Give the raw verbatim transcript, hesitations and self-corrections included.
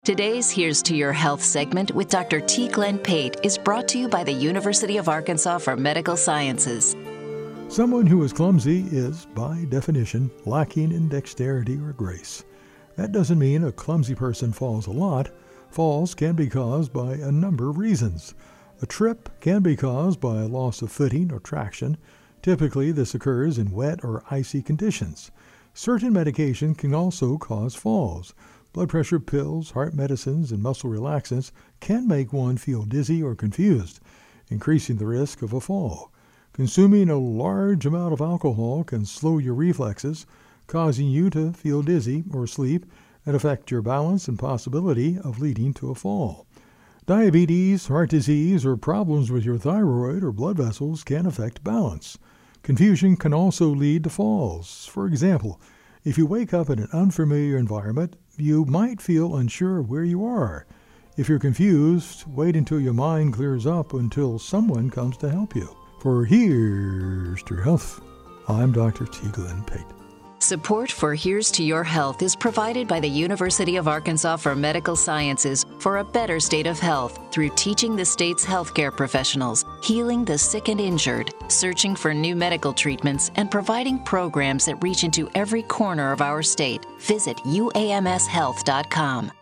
Today's Here's to Your Health segment with Doctor T. Glenn Pate is brought to you by the University of Arkansas for Medical Sciences. Someone who is clumsy is, by definition, lacking in dexterity or grace. That doesn't mean a clumsy person falls a lot. Falls can be caused by a number of reasons. A trip can be caused by a loss of footing or traction. Typically, this occurs in wet or icy conditions. Certain medication can also cause falls. Blood pressure pills, heart medicines, and muscle relaxants can make one feel dizzy or confused, increasing the risk of a fall. Consuming a large amount of alcohol can slow your reflexes, causing you to feel dizzy or sleep and affect your balance and possibility of leading to a fall. Diabetes, heart disease, or problems with your thyroid or blood vessels can affect balance. Confusion can also lead to falls. For example, if you wake up in an unfamiliar environment, you might feel unsure of where you are. If you're confused, wait until your mind clears up until someone comes to help you. For Here's to Your Health, I'm Doctor T. Glenn Pate. Support for Here's to Your Health is provided by the University of Arkansas for Medical Sciences for a better state of health through teaching the state's healthcare professionals, healing the sick and injured, searching for new medical treatments, and providing programs that reach into every corner of our state. Visit U A M S health dot com.